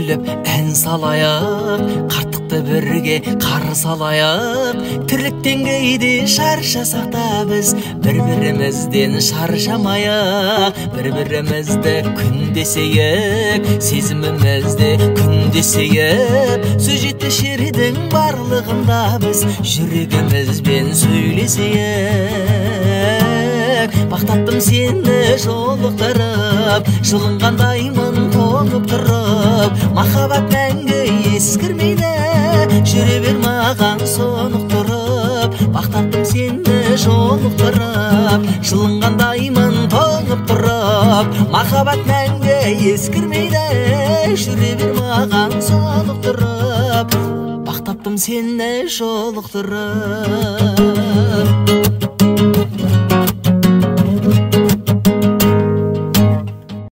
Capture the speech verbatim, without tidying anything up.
күліп ән салайық, қарттықты бірге қарсы алайық. Тірліктен кейде шаршасақ та біз бір-бірімізден шаршамайық. Бір-бірімізді күндесейік, сезімімізді күндесейік. Сөз жетті шердің барлығында біз жүрегімізбен сөйлесейік. Бақтаттым сені жолықтырып, жылынғандаймын тоңып тұрып. Махаббат мәңгі ескірмейді, жүре бер маған сонықтырып. Бақтаттым сені жолықтырып, жылынғандаймын тоңып тұрып. Махаббат мәңгі ескірмейді, жүре бер маған сонықтырып. Бақтаттым сені жолықтырып.